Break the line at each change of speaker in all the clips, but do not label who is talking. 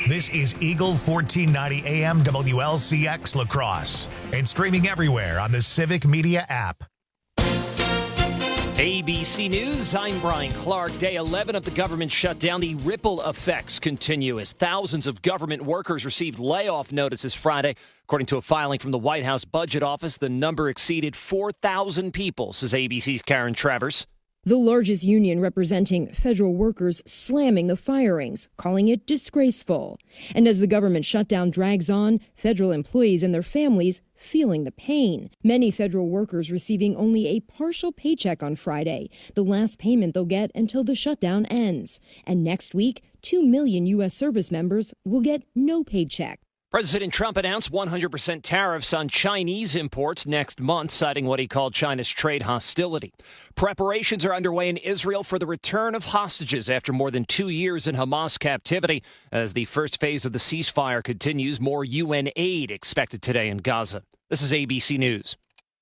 This is Eagle 1490 AM WLCX La Crosse and streaming everywhere on the Civic Media app.
ABC News, I'm Brian Clark. Day 11 of the government shutdown. The ripple effects continue as thousands of government workers received layoff notices Friday. According to a filing from the White House Budget Office, the number exceeded 4,000 people, says ABC's Karen Travers.
The largest union representing federal workers slamming the firings, calling it disgraceful. And as the government shutdown drags on, federal employees and their families feeling the pain. Many federal workers receiving only a partial paycheck on Friday, the last payment they'll get until the shutdown ends. And next week, 2 million U.S. service members will get no paycheck.
President Trump announced 100% tariffs on Chinese imports next month, citing what he called China's trade hostility. Preparations are underway in Israel for the return of hostages after more than 2 years in Hamas captivity. As the first phase of the ceasefire continues, more UN aid expected today in Gaza. This is ABC News.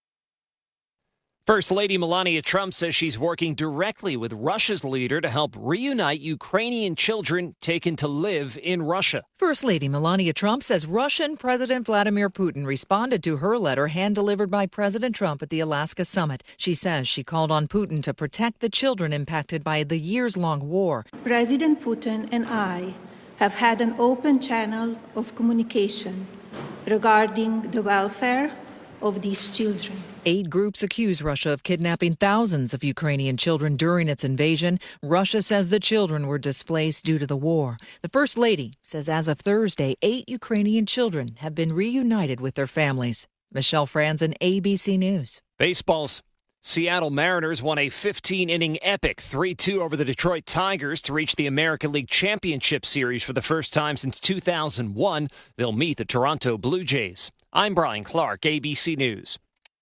First Lady Melania Trump says she's working directly with Russia's leader to help reunite Ukrainian children taken to live in Russia.
First Lady Melania Trump says Russian President Vladimir Putin responded to her letter hand-delivered by President Trump at the Alaska summit. She says she called on Putin to protect the children impacted by the years-long war.
President Putin and I have had an open channel of communication regarding the welfare of these children.
Aid groups accuse Russia of kidnapping thousands of Ukrainian children during its invasion. Russia says the children were displaced due to the war. The First Lady says as of Thursday, 8 Ukrainian children have been reunited with their families. Michelle Franzen, ABC News.
Baseball's Seattle Mariners won a 15-inning epic 3-2 over the Detroit Tigers to reach the American League Championship Series for the first time since 2001. They'll meet the Toronto Blue Jays. I'm Brian Clark, ABC News.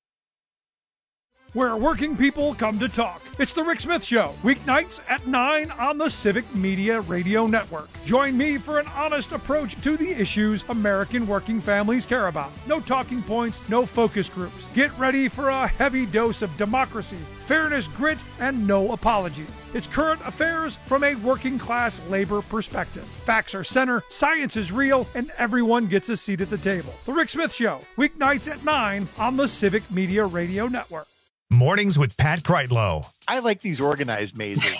Where working people come to talk. It's The Rick Smith Show, weeknights at 9 on the Civic Media Radio Network. Join me for an honest approach to the issues American working families care about. No talking points, no focus groups. Get ready for a heavy dose of democracy, fairness, grit, and no apologies. It's current affairs from a working class labor perspective. Facts are center, science is real, and everyone gets a seat at the table. The Rick Smith Show, weeknights at 9 on the Civic Media Radio Network.
Mornings with Pat Kreitlow.
I like these organized mazes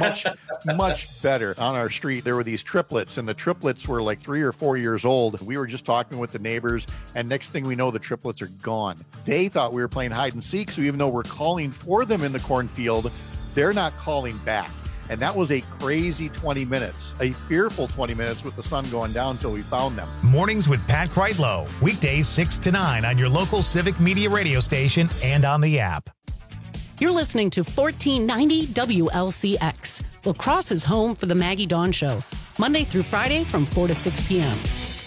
much better. On our street, there were these triplets, and the triplets were like 3 or 4 years old. We were just talking with the neighbors, and next thing we know, the triplets are gone. They thought we were playing hide and seek, so even though we're calling for them in the cornfield, they're not calling back. And that was a crazy 20 minutes, a fearful 20 minutes with the sun going down until we found them.
Mornings with Pat Kreitlow. Weekdays 6 to 9 on your local Civic Media radio station and on the app.
You're listening to 1490 WLCX, La Crosse's home for the Maggie Dawn Show, Monday through Friday from 4 to 6 p.m.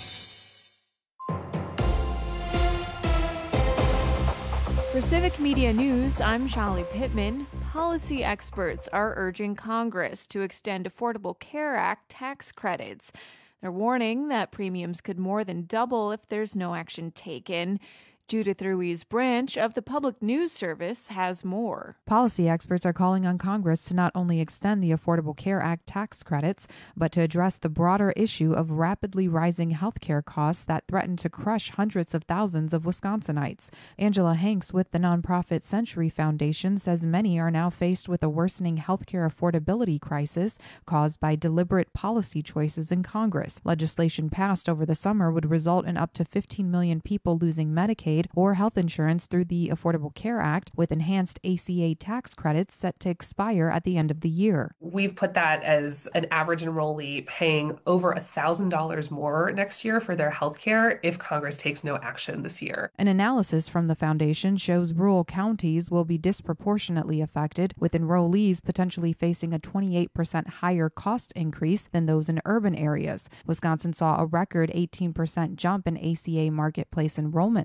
For Civic Media News, I'm Shallie Pittman. Policy experts are urging Congress to extend Affordable Care Act tax credits. They're warning that premiums could more than double if there's no action taken. Judith Ruiz Branch of the Public News Service has more.
Policy experts are calling on Congress to not only extend the Affordable Care Act tax credits, but to address the broader issue of rapidly rising health care costs that threaten to crush hundreds of thousands of Wisconsinites. Angela Hanks with the nonprofit Century Foundation says many are now faced with a worsening health care affordability crisis caused by deliberate policy choices in Congress. Legislation passed over the summer would result in up to 15 million people losing Medicaid or health insurance through the Affordable Care Act, with enhanced ACA tax credits set to expire at the end of the year.
We've put that as an average enrollee paying over $1,000 more next year for their health care if Congress takes no action this year.
An analysis from the foundation shows rural counties will be disproportionately affected, with enrollees potentially facing a 28% higher cost increase than those in urban areas. Wisconsin saw a record 18% jump in ACA marketplace enrollment this year,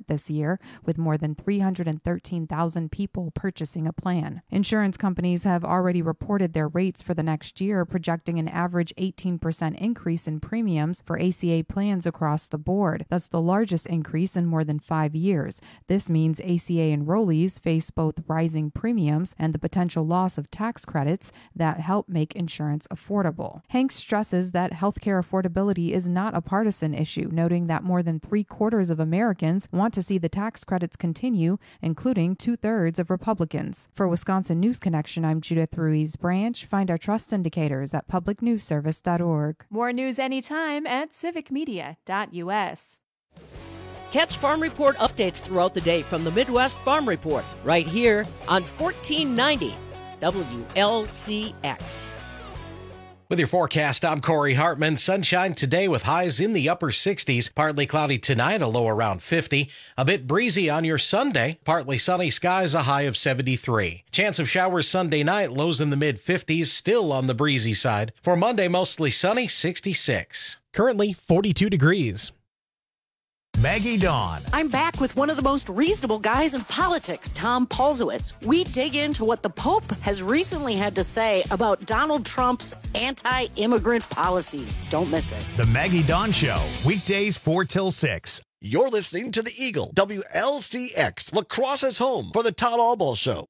year, with more than 313,000 people purchasing a plan. Insurance companies have already reported their rates for the next year, projecting an average 18% increase in premiums for ACA plans across the board. That's the largest increase in more than 5 years. This means ACA enrollees face both rising premiums and the potential loss of tax credits that help make insurance affordable. Hanks stresses that healthcare affordability is not a partisan issue, noting that more than 3/4 of Americans want to see the tax credits continue, including 2/3 of Republicans. For Wisconsin News Connection, I'm Judith Ruiz-Branch. Find our trust indicators at publicnewsservice.org.
More news anytime at civicmedia.us.
Catch Farm Report updates throughout the day from the Midwest Farm Report, right here on 1490 WLCX.
With your forecast, I'm Corey Hartman. Sunshine today with highs in the upper 60s. Partly cloudy tonight, a low around 50. A bit breezy on your Sunday. Partly sunny skies, a high of 73. Chance of showers Sunday night, lows in the mid-50s, still on the breezy side. For Monday, mostly sunny, 66. Currently 42 degrees.
Maggie Dawn.
I'm back with one of the most reasonable guys in politics, Tom Paulsowitz. We dig into what the Pope has recently had to say about Donald Trump's anti-immigrant policies. Don't miss it.
The Maggie Dawn Show, weekdays 4 till 6.
You're listening to the Eagle, WLCX, La Crosse's home for the Todd Albaugh Show.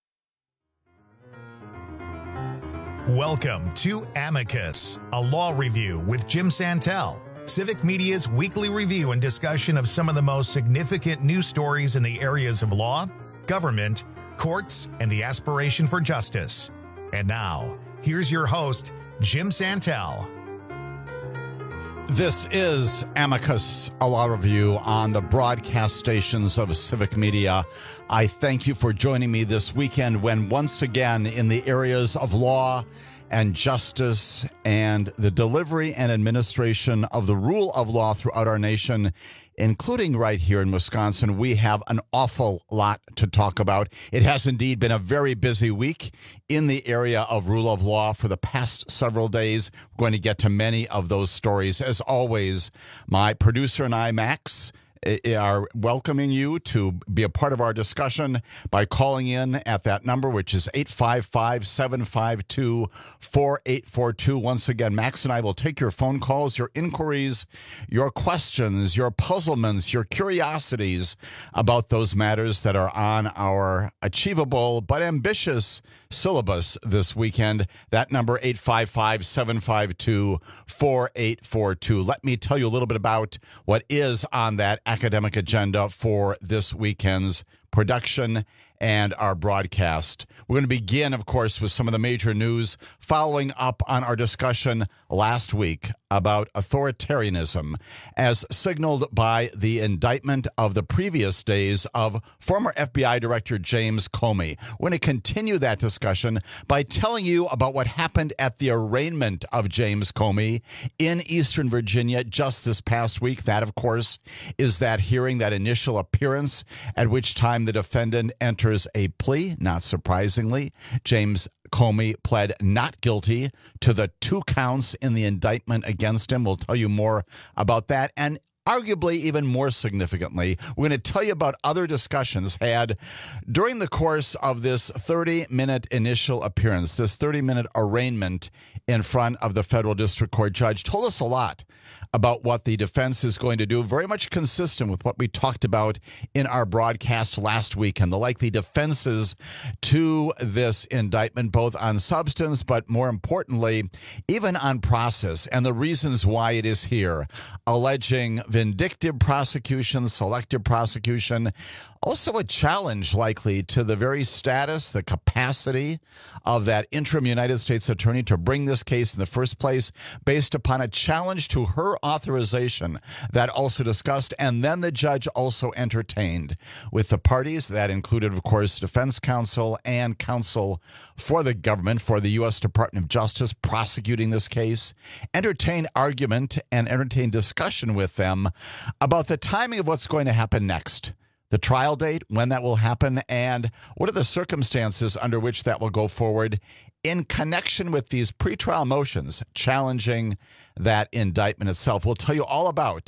Welcome to Amicus, a law review with Jim Santel. Civic Media's weekly review and discussion of some of the most significant news stories in the areas of law, government, courts, and the aspiration for justice. And now, here's your host, Jim Santel.
This is Amicus, a law review on the broadcast stations of Civic Media. I thank you for joining me this weekend when once again in the areas of law and justice and the delivery and administration of the rule of law throughout our nation, including right here in Wisconsin, we have an awful lot to talk about. It has indeed been a very busy week in the area of rule of law for the past several days. We're going to get to many of those stories. As always, my producer and I, Max, are welcoming you to be a part of our discussion by calling in at that number, which is 855-752-4842. Once again, Max and I will take your phone calls, your inquiries, your questions, your puzzlements, your curiosities about those matters that are on our achievable but ambitious syllabus this weekend. That number, 855-752-4842. Let me tell you a little bit about what is on that academic agenda for this weekend's production and our broadcast. We're going to begin, of course, with some of the major news following up on our discussion last week about authoritarianism as signaled by the indictment of the previous days of former FBI Director James Comey. We're going to continue that discussion by telling you about what happened at the arraignment of James Comey in Eastern Virginia just this past week. That, of course, is that hearing, that initial appearance at which time the defendant enters a plea. Not surprisingly, James Comey pled not guilty to the 2 counts in the indictment against him. We'll tell you more about that. And arguably, even more significantly, we're going to tell you about other discussions had during the course of this 30-minute initial appearance, this 30-minute arraignment in front of the federal district court judge. Told us a lot about what the defense is going to do, very much consistent with what we talked about in our broadcast last week and the likely defenses to this indictment, both on substance, but more importantly, even on process and the reasons why it is here, alleging vindictive prosecution, selective prosecution, also a challenge likely to the very status, the capacity of that interim United States attorney to bring this case in the first place based upon a challenge to her authorization that also discussed and then the judge also entertained with the parties. That included, of course, defense counsel and counsel for the government, for the U.S. Department of Justice prosecuting this case, entertained argument and entertained discussion with them about the timing of what's going to happen next. The trial date, when that will happen, and what are the circumstances under which that will go forward in connection with these pretrial motions challenging that indictment itself. We'll tell you all about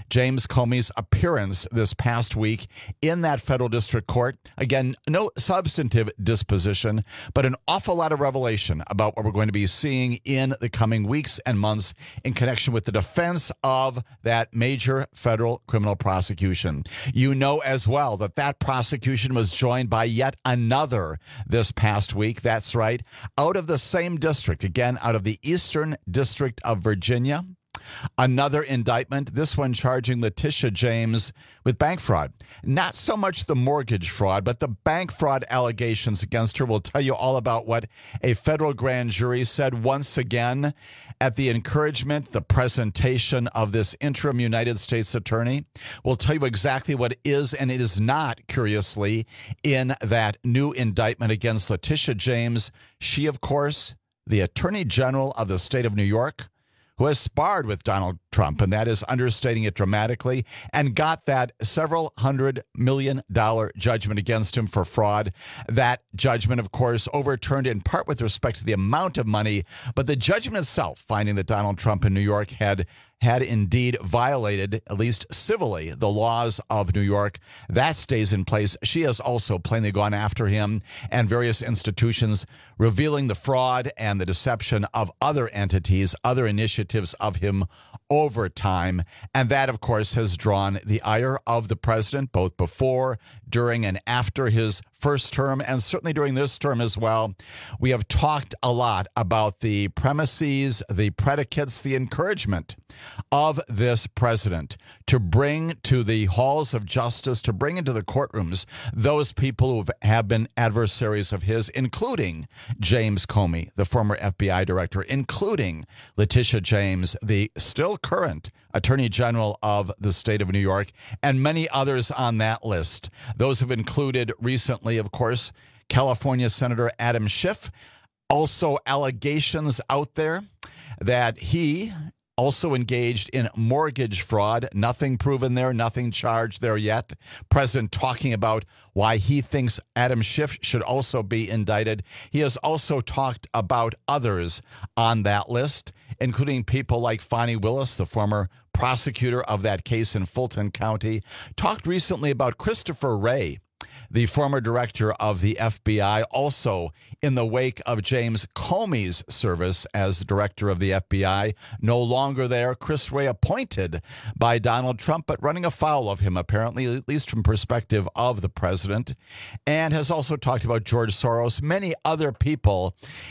James Comey's appearance this past week in that federal district court. Again, no substantive disposition, but an awful lot of revelation about what we're going to be seeing in the coming weeks and months in connection with the defense of that major federal criminal prosecution. You know as well that that prosecution was joined by yet another this past week. That's right, out of the same district, again, out of the Eastern District of Virginia. Another indictment, this one charging Letitia James with bank fraud. Not so much the mortgage fraud, but the bank fraud allegations against her. We'll tell you all about what a federal grand jury said once again at the encouragement, the presentation of this interim United States attorney. We'll tell you exactly what is and it is not, curiously, in that new indictment against Letitia James. She, of course, the Attorney General of the state of New York, who has sparred with Donald Trump, and that is understating it dramatically, and got that several $100 million judgment against him for fraud. That judgment, of course, overturned in part with respect to the amount of money, but the judgment itself finding that Donald Trump in New York had indeed violated, at least civilly, the laws of New York. That stays in place. She has also plainly gone after him and various institutions, revealing the fraud and the deception of other entities, other initiatives of him over time. And that, of course, has drawn the ire of the president, both before, during, and after his first term, and certainly during this term as well. We have talked a lot about the premises, the predicates, the encouragement of this president to bring to the halls of justice, to bring into the courtrooms those people who have been adversaries of his, including James Comey, the former FBI director, including Letitia James, the still current Attorney General of the state of New York, and many others on that list. Those have included recently, of course, California Senator Adam Schiff. Also allegations out there that he also engaged in mortgage fraud. Nothing proven there, nothing charged there yet. President talking about why he thinks Adam Schiff should also be indicted. He has also talked about others on that list, including people like Fani Willis, the former prosecutor of that case in Fulton County. Talked recently about Christopher Wray, the former director of the FBI, also in the wake of James Comey's service as director of the FBI. No longer there. Chris Wray appointed by Donald Trump, but running afoul of him, apparently, at least from perspective of the president. And has also talked about George Soros, many other people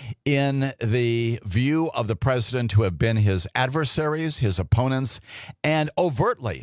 in the view of the president who have been his adversaries, his opponents, and overtly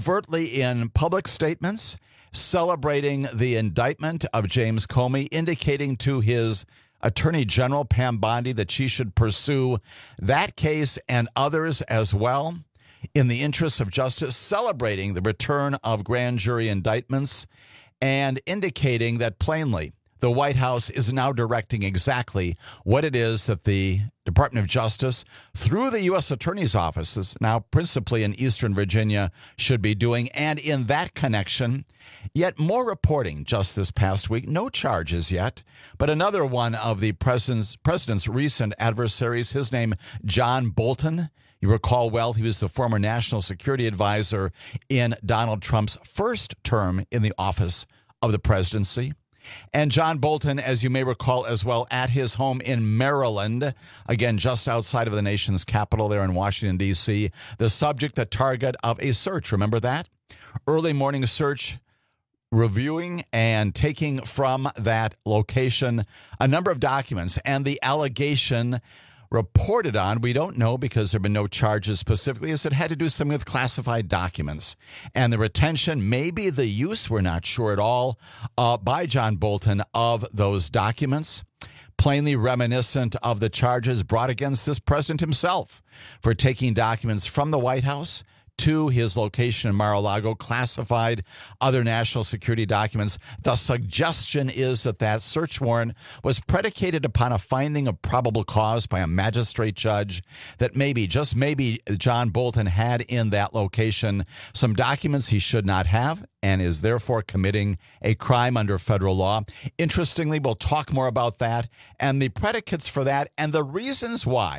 in public statements, celebrating the indictment of James Comey, indicating to his Attorney General, Pam Bondi, that she should pursue that case and others as well in the interests of justice, celebrating the return of grand jury indictments, and indicating that plainly the White House is now directing exactly what it is that the Department of Justice, through the U.S. Attorney's offices, now principally in Eastern Virginia, should be doing. And in that connection, yet more reporting just this past week, no charges yet, but another one of the president's recent adversaries, his name, John Bolton. You recall well, he was the former national security advisor in Donald Trump's first term in the office of the presidency. And John Bolton, as you may recall as well, at his home in Maryland, again, just outside of the nation's capital there in Washington, D.C., the subject, the target of a search. Remember that? Early morning search, reviewing and taking from that location a number of documents. And the allegation reported on, we don't know because there have been no charges specifically, is it had to do something with classified documents. And the retention, maybe the use, we're not sure at all, by John Bolton of those documents, plainly reminiscent of the charges brought against this president himself for taking documents from the White House to his location in Mar-a-Lago, classified other national security documents. The suggestion is that that search warrant was predicated upon a finding of probable cause by a magistrate judge that maybe, just maybe, John Bolton had in that location some documents he should not have and is therefore committing a crime under federal law. Interestingly, we'll talk more about that and the predicates for that and the reasons why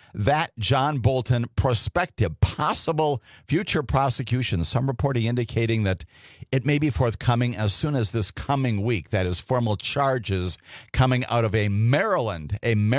that John Bolton prospective, possible future prosecution, some reporting indicating that it may be forthcoming as soon as this coming week. That is, formal charges coming out of a Maryland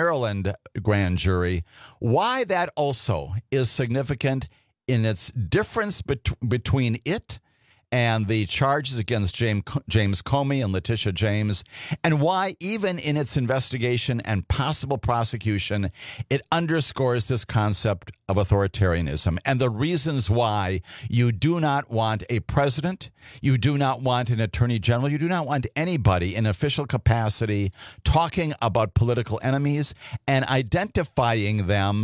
grand jury. Why that also is significant in its difference between it and the charges against James Comey and Letitia James, and why even in its investigation and possible prosecution, it underscores this concept of authoritarianism and the reasons why you do not want a president, you do not want an attorney general, you do not want anybody in official capacity talking about political enemies and identifying them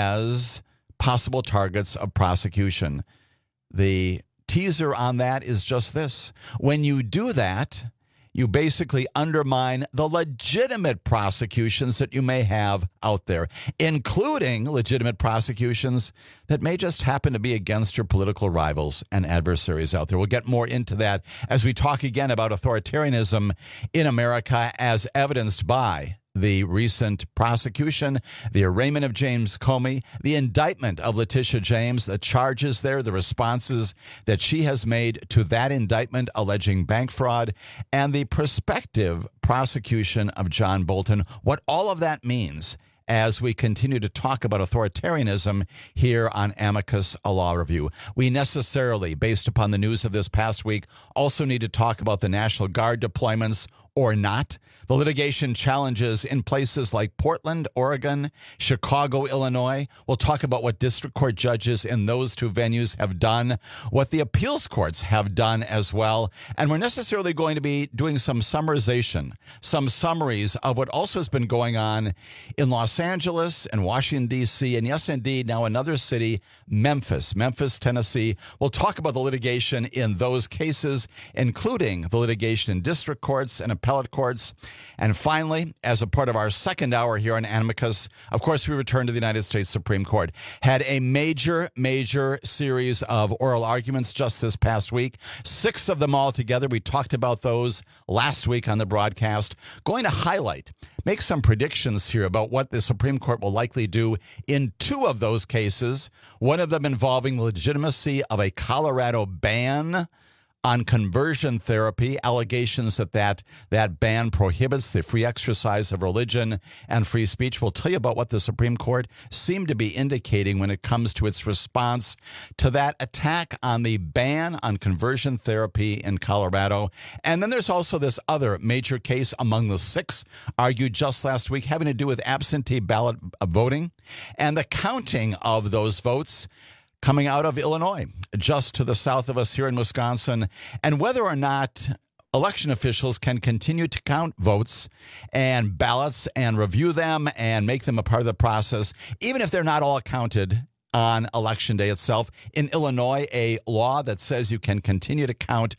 as possible targets of prosecution. The teaser on that is just this. When you do that, you basically undermine the legitimate prosecutions that you may have out there, including legitimate prosecutions that may just happen to be against your political rivals and adversaries out there. We'll get more into that as we talk again about authoritarianism in America as evidenced by the recent prosecution, the arraignment of James Comey, the indictment of Letitia James, the charges there, the responses that she has made to that indictment alleging bank fraud, and the prospective prosecution of John Bolton, what all of that means as we continue to talk about authoritarianism here on Amicus, a Law Review. We necessarily, based upon the news of this past week, also need to talk about the National Guard deployments or not, the litigation challenges in places like Portland, Oregon, Chicago, Illinois. We'll talk about what district court judges in those two venues have done, what the appeals courts have done as well. And we're necessarily going to be doing some summarization, some summaries of what also has been going on in Los Angeles and Washington, D.C., and yes, indeed, now another city, Memphis, Tennessee. We'll talk about the litigation in those cases, including the litigation in district courts and appellate courts. And finally, as a part of our second hour here on Amicus, of course, we return to the United States Supreme Court. Had a major series of oral arguments just this past week, 6 of them all together. We talked about those last week on the broadcast. Going to highlight, make some predictions here about what the Supreme Court will likely do in 2 of those cases, one of them involving the legitimacy of a Colorado ban on conversion therapy, allegations that ban prohibits the free exercise of religion and free speech. We'll tell you about what the Supreme Court seemed to be indicating when it comes to its response to that attack on the ban on conversion therapy in Colorado. And then there's also this other major case among the 6 argued just last week having to do with absentee ballot voting and the counting of those votes coming out of Illinois, just to the south of us here in Wisconsin, and whether or not election officials can continue to count votes and ballots and review them and make them a part of the process, even if they're not all counted on Election Day itself. In Illinois, a law that says you can continue to count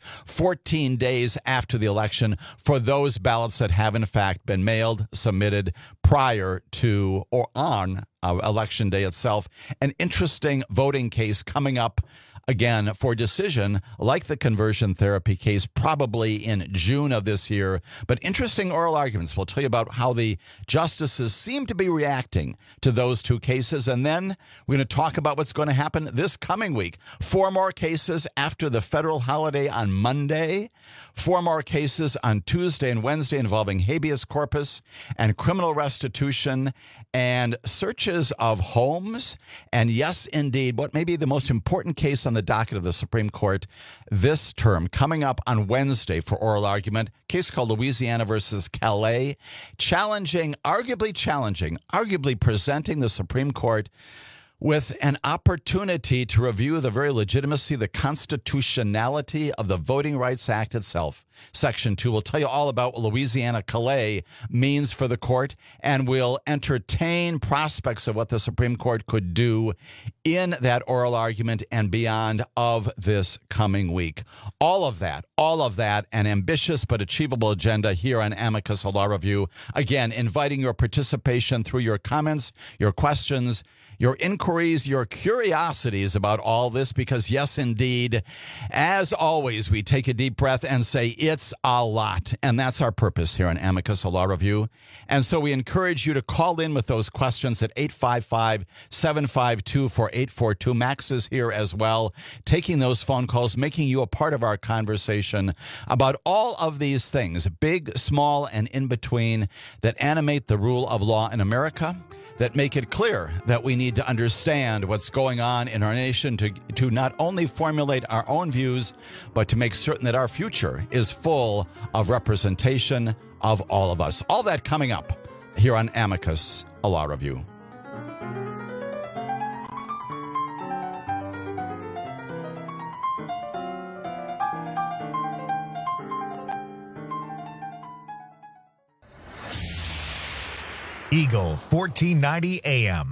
14 days after the election for those ballots that have in fact been mailed, submitted prior to or on Election Day itself. An interesting voting case coming up again for decision, like the conversion therapy case, probably in June of this year. But interesting oral arguments. We'll tell you about how the justices seem to be reacting to those 2 cases. And then we're going to talk about what's going to happen this coming week. 4 more cases after the federal holiday on Monday. 4 more cases on Tuesday and Wednesday involving habeas corpus and criminal restitution and searches of homes. And yes, indeed, what may be the most important case on the docket of the Supreme Court this term, coming up on Wednesday for oral argument, a case called Louisiana versus Calais, arguably presenting the Supreme Court with an opportunity to review the very legitimacy, the constitutionality of the Voting Rights Act itself. Section 2 will tell you all about what Louisiana Calais means for the court, and will entertain prospects of what the Supreme Court could do in that oral argument and beyond of this coming week. All of that, an ambitious but achievable agenda here on Amicus, a Law Review. Again, inviting your participation through your comments, your questions, your inquiries, your curiosities about all this, because yes, indeed, as always, we take a deep breath and say it's a lot. And that's our purpose here on Amicus, a law review. And so we encourage you to call in with those questions at 855-752-4842. Max is here as well, taking those phone calls, making you a part of our conversation about all of these things, big, small, and in between, that animate the rule of law in America, that make it clear that we need to understand what's going on in our nation to not only formulate our own views, but to make certain that our future is full of representation of all of us. All that coming up here on Amicus, a law review.
Eagle 1490 AM.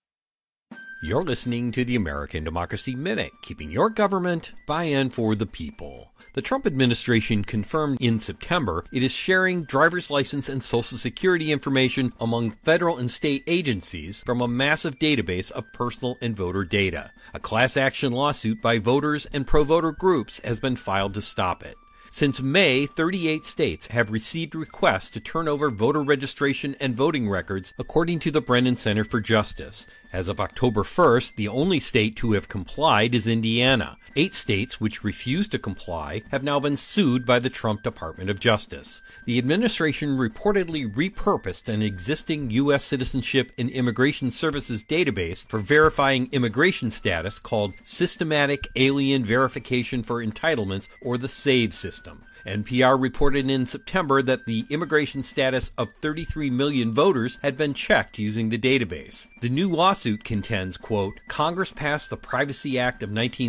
You're listening to the American Democracy Minute, keeping your government by and for the people. The Trump administration confirmed in September it is sharing driver's license and Social Security information among federal and state agencies from a massive database of personal and voter data. A class action lawsuit by voters and pro-voter groups has been filed to stop it. Since May, 38 states have received requests to turn over voter registration and voting records, according to the Brennan Center for Justice. As of October 1st, the only state to have complied is Indiana. 8 states which refuse to comply have now been sued by the Trump Department of Justice. The administration reportedly repurposed an existing U.S. Citizenship and Immigration Services database for verifying immigration status called Systematic Alien Verification for Entitlements, or the SAVE system. NPR reported in September that the immigration status of 33 million voters had been checked using the database. The new lawsuit contends, quote, Congress passed the Privacy Act of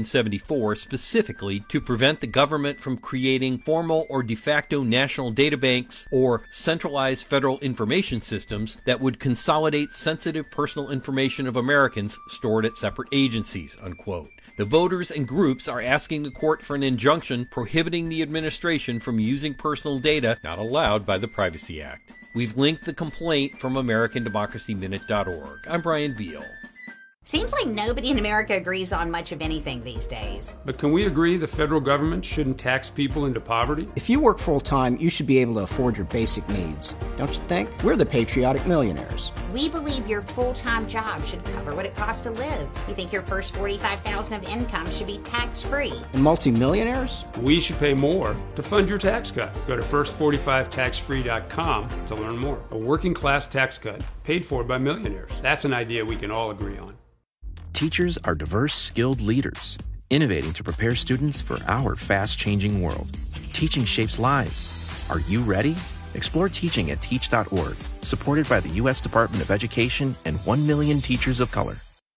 1974 specifically to prevent the government from creating formal or de facto national databanks or centralized federal information systems that would consolidate sensitive personal information of Americans stored at separate agencies, unquote. The voters and groups are asking the court for an injunction prohibiting the administration from using personal data not allowed by the Privacy Act. We've linked the complaint from AmericanDemocracyMinute.org. I'm Brian Beal.
Seems like nobody in America agrees on much of anything these days.
But can we agree the federal government shouldn't tax people into poverty?
If you work full-time, you should be able to afford your basic needs. Don't you think? We're the patriotic millionaires.
We believe your full-time job should cover what it costs to live. We think your first $45,000 of income should be tax-free.
And multimillionaires?
We should pay more to fund your tax cut. Go to first45taxfree.com to learn more. A working-class tax cut paid for by millionaires. That's an idea we can all agree on.
Teachers are diverse, skilled leaders, innovating to prepare students for our fast-changing world. Teaching shapes lives. Are you ready? Explore teaching at teach.org, supported by the U.S. Department of Education and 1 million teachers of color.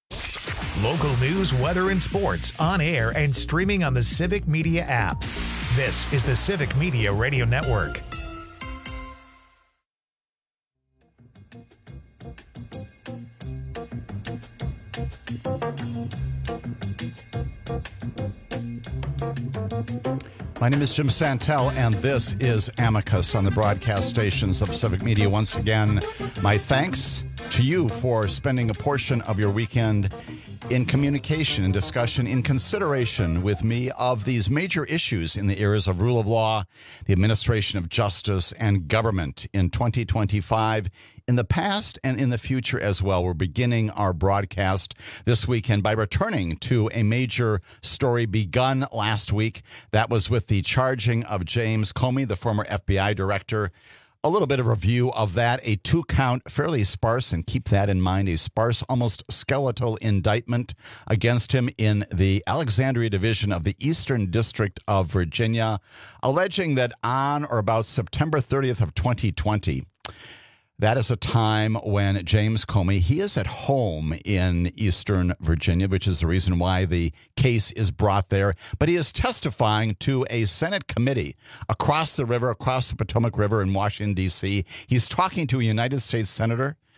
Local news, weather, and sports on air and streaming on the Civic Media app. This is the Civic Media Radio Network.
My name is Jim Santel, and this is Amicus on the broadcast stations of Civic Media. Once again, my thanks to you for spending a portion of your weekend in communication and discussion, in consideration with me of these major issues in the areas of rule of law, the administration of justice, and government in 2025, in the past and in the future as well. We're beginning our broadcast this weekend by returning to a major story begun last week. That was with the charging of James Comey, the former FBI director. A little bit of review of that, a 2-count, fairly sparse, and keep that in mind, a sparse, almost skeletal indictment against him in the Alexandria Division of the Eastern District of Virginia, alleging that on or about September 30th of 2020, that is a time when James Comey, he is at home in Eastern Virginia, which is the reason why the case is brought there. But he is testifying to a Senate committee across the river, across the Potomac River in Washington, D.C. He's talking to a United States senator,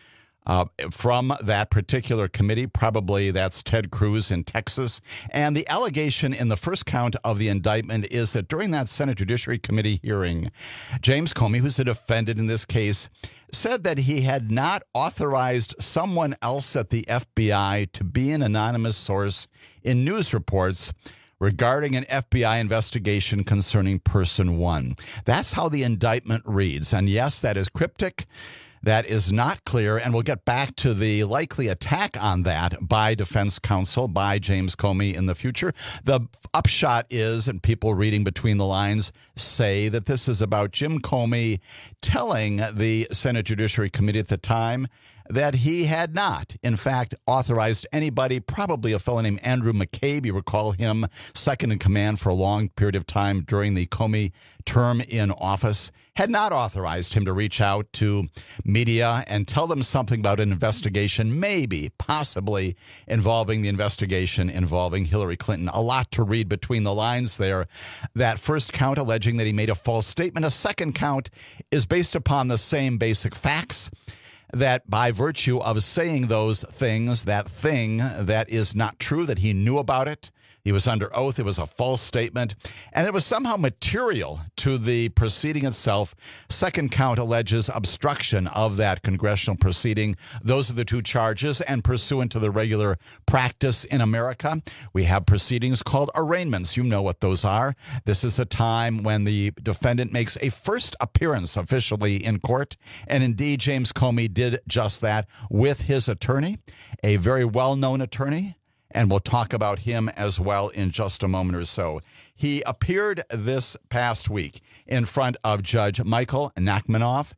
from that particular committee. Probably that's Ted Cruz in Texas. And the allegation in the first count of the indictment is that during that Senate Judiciary Committee hearing, James Comey, who's the defendant in this case, said that he had not authorized someone else at the FBI to be an anonymous source in news reports regarding an FBI investigation concerning Person 1. That's how the indictment reads. And yes, that is cryptic. That is not clear, and we'll get back to the likely attack on that by defense counsel, by James Comey in the future. The upshot is, and people reading between the lines say, that this is about Jim Comey telling the Senate Judiciary Committee at the time that he had not, in fact, authorized anybody, probably a fellow named Andrew McCabe. You recall him, second in command for a long period of time during the Comey term in office, had not authorized him to reach out to media and tell them something about an investigation, maybe, possibly involving the investigation involving Hillary Clinton. A lot to read between the lines there. That first count alleging that he made a false statement. A second count is based upon the same basic facts, that by virtue of saying those things, that thing that is not true, that he knew about it, he was under oath, it was a false statement, and it was somehow material to the proceeding itself. Second count alleges obstruction of that congressional proceeding. Those are the two charges, and pursuant to the regular practice in America, we have proceedings called arraignments. You know what those are. This is the time when the defendant makes a first appearance officially in court, and indeed James Comey did just that with his attorney, a very well-known attorney, and we'll talk about him as well in just a moment or so. He appeared this past week in front of Judge Michael Nachmanoff,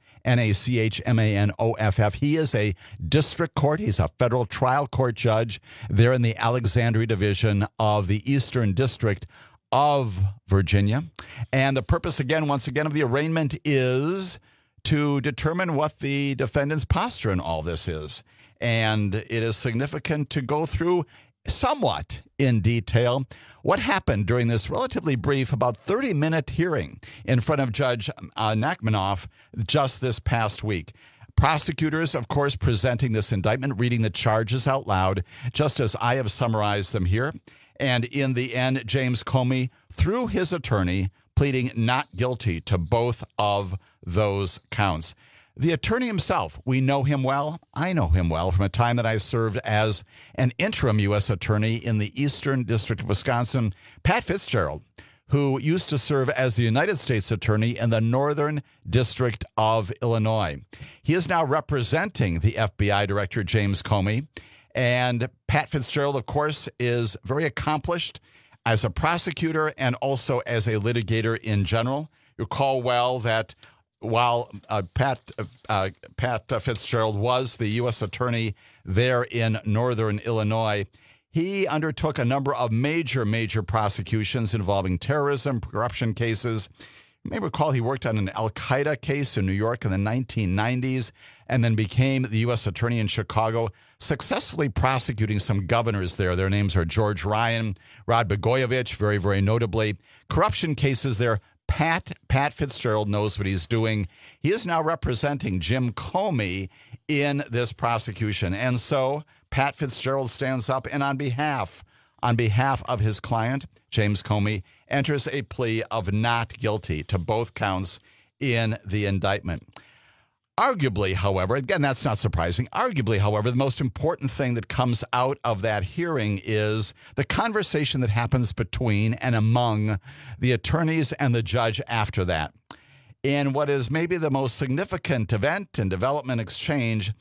Nachmanoff. He is a district court. He's a federal trial court judge there in the Alexandria Division of the Eastern District of Virginia. And the purpose, once again, of the arraignment is to determine what the defendant's posture in all this is. And it is significant to go through somewhat in detail what happened during this relatively brief, about 30-minute hearing in front of Judge Nachmanoff just this past week. Prosecutors, of course, presenting this indictment, reading the charges out loud, just as I have summarized them here. And in the end, James Comey, through his attorney, pleading not guilty to both of those counts. The attorney himself, we know him well. I know him well from a time that I served as an interim U.S. attorney in the Eastern District of Wisconsin. Pat Fitzgerald, who used to serve as the United States attorney in the Northern District of Illinois. He is now representing the FBI Director, James Comey. And Pat Fitzgerald, of course, is very accomplished as a prosecutor and also as a litigator in general. You recall well that while Pat Fitzgerald was the U.S. attorney there in northern Illinois, he undertook a number of major prosecutions involving terrorism, corruption cases. You may recall he worked on an al-Qaeda case in New York in the 1990s and then became the U.S. attorney in Chicago, successfully prosecuting some governors there. Their names are George Ryan, Rod Blagojevich, very notably. Corruption cases there. Pat Fitzgerald knows what he's doing. He is now representing Jim Comey in this prosecution. And so Pat Fitzgerald stands up and on behalf of his client, James Comey, enters a plea of not guilty to both counts in the indictment. Arguably, however, again, that's not surprising. Arguably, however, the most important thing that comes out of that hearing is the conversation that happens between and among the attorneys and the judge after that. In what is maybe the most significant event and development exchange,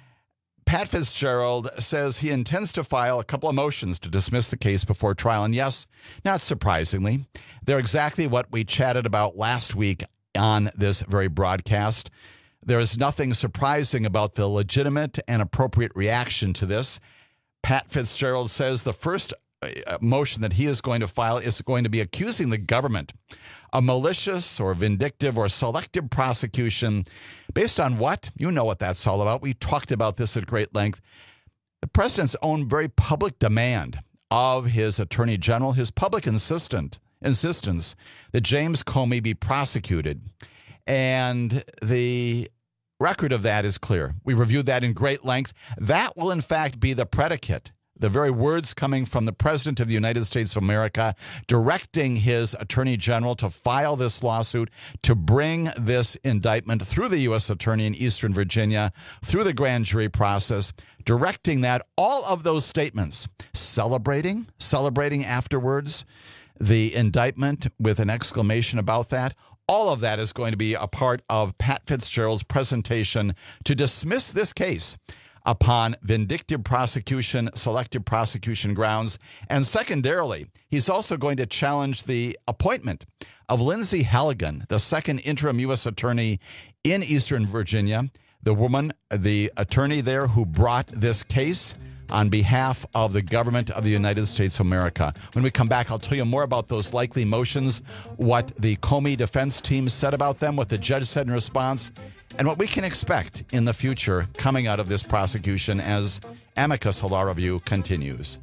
Pat Fitzgerald says he intends to file a couple of motions to dismiss the case before trial. And yes, not surprisingly, they're exactly what we chatted about last week on this very broadcast. There is nothing surprising about the legitimate and appropriate reaction to this. Pat Fitzgerald says the first motion that he is going to file is going to be accusing the government of malicious or vindictive or selective prosecution based on what? You know what that's all about. We talked about this at great length. The president's own very public demand of his attorney general, his public insistence that James Comey be prosecuted. And the record of that is clear. We reviewed that in great length. That will, in fact, be the predicate, the very words coming from the President of the United States of America directing his Attorney General to file this lawsuit, to bring this indictment through the U.S. Attorney in Eastern Virginia, through the grand jury process, directing that, all of those statements, celebrating afterwards the indictment with an exclamation about that. All of that is going to be a part of Pat Fitzgerald's presentation to dismiss this case upon vindictive prosecution, selective prosecution grounds. And secondarily, he's also going to challenge the appointment of Lindsay Halligan, the second interim U.S. attorney in Eastern Virginia, the woman, the attorney there who brought this case on behalf of the government of the United States of America. When we come back, I'll tell you more about those likely motions, what the Comey defense team said about them, what the judge said in response, and what we can expect in the future coming out of this prosecution as Amicus Law Review continues.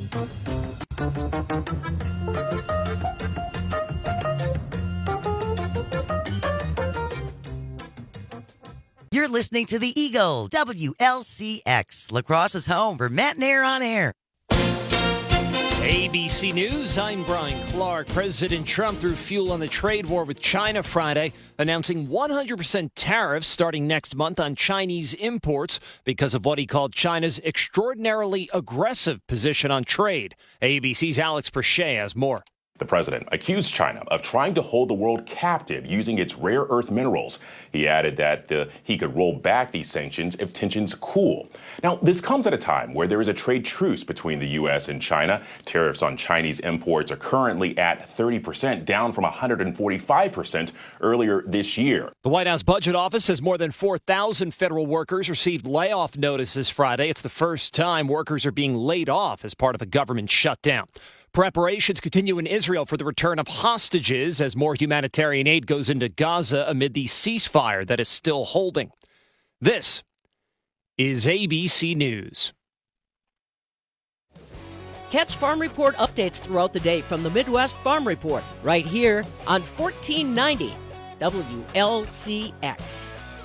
You're listening to The Eagle, WLCX, La Crosse's home for Matt and Air on Air.
ABC News, I'm Brian Clark. President Trump threw fuel on the trade war with China Friday, announcing 100% tariffs starting next month on Chinese imports because of what he called China's extraordinarily aggressive position on trade. ABC's Alex Perche has more.
The president accused China of trying to hold the world captive using its rare earth minerals. He added that he could roll back these sanctions if tensions cool. Now, this comes at a time where there is a trade truce between the U.S. and China. Tariffs on Chinese imports are currently at 30%, down from 145% earlier this year.
The White House Budget Office says more than 4,000 federal workers received layoff notices Friday. It's the first time workers are being laid off as part of a government shutdown. Preparations continue in Israel for the return of hostages as more humanitarian aid goes into Gaza amid the ceasefire that is still holding. This is ABC News.
Catch Farm Report updates throughout the day from the Midwest Farm Report right here on 1490 WLCX.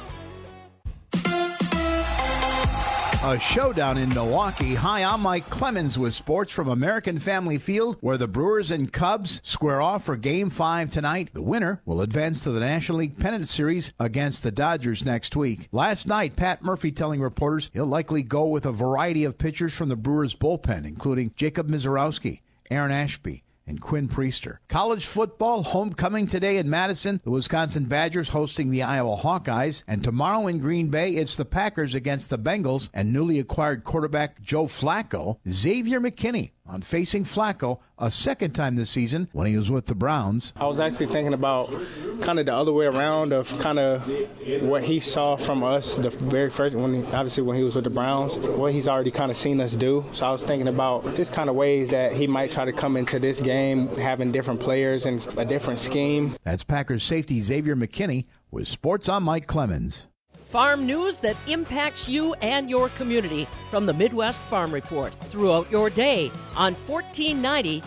A showdown in Milwaukee. Hi, I'm Mike Clemens with sports from American Family Field, where the Brewers and Cubs square off for Game 5 tonight. The winner will advance to the National League Pennant Series against the Dodgers next week. Last night, Pat Murphy telling reporters he'll likely go with a variety of pitchers from the Brewers bullpen, including Jacob Mizorowski, Aaron Ashby, and Quinn Priester. College football, homecoming today in Madison. The Wisconsin Badgers hosting the Iowa Hawkeyes. And tomorrow in Green Bay, it's the Packers against the Bengals and newly acquired quarterback Joe Flacco. Xavier McKinney on facing Flacco a second time this season when he was with the Browns.
I was actually thinking about kind of the other way around of kind of what he saw from us the very first, when he was with the Browns, what he's already kind of seen us do. So I was thinking about just kind of ways that he might try to come into this game, having different players and a different scheme.
That's Packers safety Xavier McKinney with Sports on Mike Clemens.
Farm news that impacts you and your community from the Midwest Farm Report throughout your day on 1490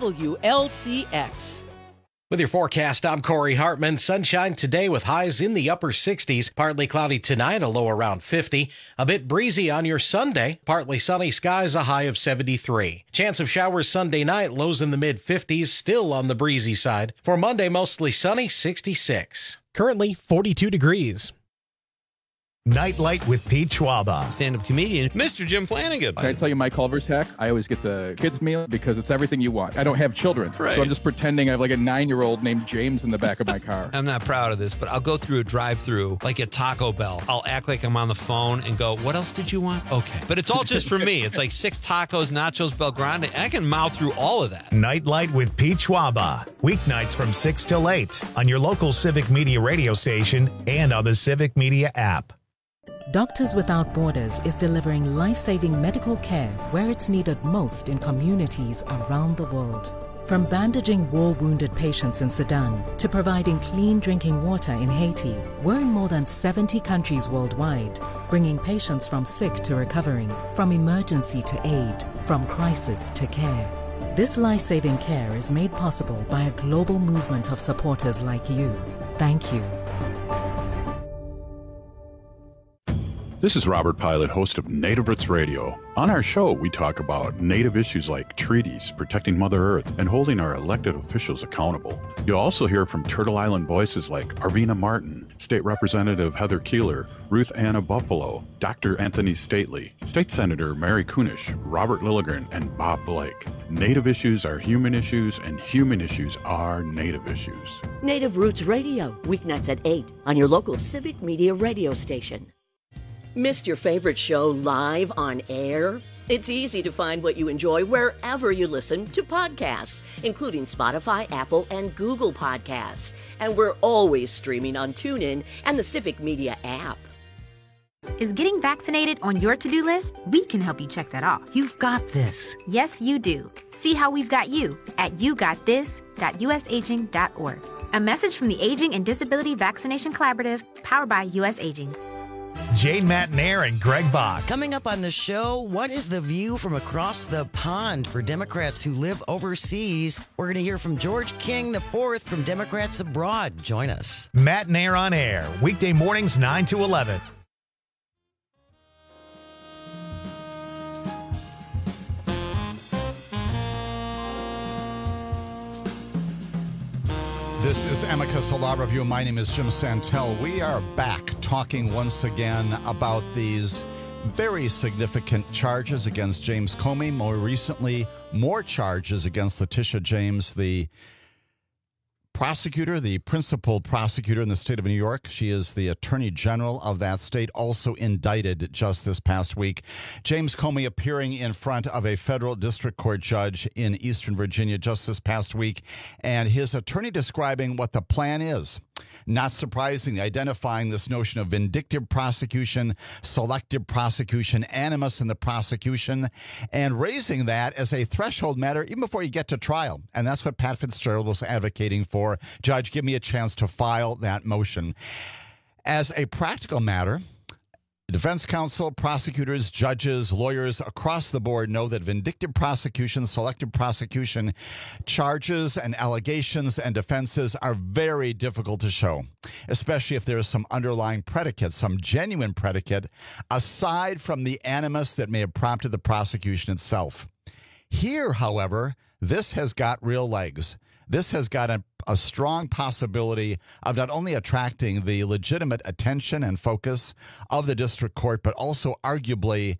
WLCX.
With your forecast, I'm Corey Hartman. Sunshine today with highs in the upper 60s. Partly cloudy tonight, a low around 50. A bit breezy on your Sunday. Partly sunny skies, a high of 73. Chance of showers Sunday night, lows in the mid-50s, still on the breezy side. For Monday, mostly sunny, 66.
Currently 42 degrees.
Nightlight with Pete Schwaba.
Stand-up comedian, Mr. Jim Flanagan.
Can I tell you my Culver's hack? I always get the kids' meal because it's everything you want. I don't have children,
right.
So I'm just pretending I have like a 9-year-old named James in the back of my car.
I'm not proud of this, but I'll go through a drive-through like at Taco Bell. I'll act like I'm on the phone and go, what else did you want? Okay. But it's all just for me. It's like 6 tacos, nachos, Bel Grande, and I can mouth through all of that.
Nightlight with Pete Schwaba. Weeknights from 6 till 8 on your local Civic Media radio station and on the Civic Media app.
Doctors Without Borders is delivering life-saving medical care where it's needed most in communities around the world. From bandaging war-wounded patients in Sudan to providing clean drinking water in Haiti, we're in more than 70 countries worldwide, bringing patients from sick to recovering, from emergency to aid, from crisis to care. This life-saving care is made possible by a global movement of supporters like you. Thank you.
This is Robert Pilot, host of Native Roots Radio. On our show, we talk about Native issues like treaties, protecting Mother Earth, and holding our elected officials accountable. You'll also hear from Turtle Island voices like Arvina Martin, State Representative Heather Keeler, Ruth Anna Buffalo, Dr. Anthony Stately, State Senator Mary Kunish, Robert Lilligren, and Bob Blake. Native issues are human issues, and human issues are Native issues.
Native Roots Radio, weeknights at 8 on your local Civic Media radio station. Missed your favorite show live on air? It's easy to find what you enjoy wherever you listen to podcasts, including Spotify, Apple, and Google Podcasts. And we're always streaming on TuneIn and the Civic Media app.
Is getting vaccinated on your to-do list? We can help you check that off.
You've got this.
Yes, you do. See how we've got you at yougotthis.usaging.org. A message from the Aging and Disability Vaccination Collaborative, powered by U.S. Aging.
Jane Matnair and Greg Bach.
Coming up on the show, what is the view from across the pond for Democrats who live overseas? We're going to hear from George King IV from Democrats Abroad. Join us.
Matnair on Air, weekday mornings 9 to 11.
This is Amicus Law Review. My name is Jim Santel. We are back talking once again about these very significant charges against James Comey. More recently, more charges against Letitia James, the prosecutor, the principal prosecutor in the state of New York. She is the attorney general of that state, also indicted just this past week. James Comey appearing in front of a federal district court judge in Eastern Virginia just this past week, and his attorney describing what the plan is. Not surprisingly, identifying this notion of vindictive prosecution, selective prosecution, animus in the prosecution, and raising that as a threshold matter even before you get to trial. And that's what Pat Fitzgerald was advocating for. Judge, give me a chance to file that motion. As a practical matter, defense counsel, prosecutors, judges, lawyers across the board know that vindictive prosecution, selective prosecution charges and allegations and defenses are very difficult to show, especially if there is some underlying predicate, some genuine predicate, aside from the animus that may have prompted the prosecution itself. Here, however, this has got real legs. This has got a strong possibility of not only attracting the legitimate attention and focus of the district court, but also arguably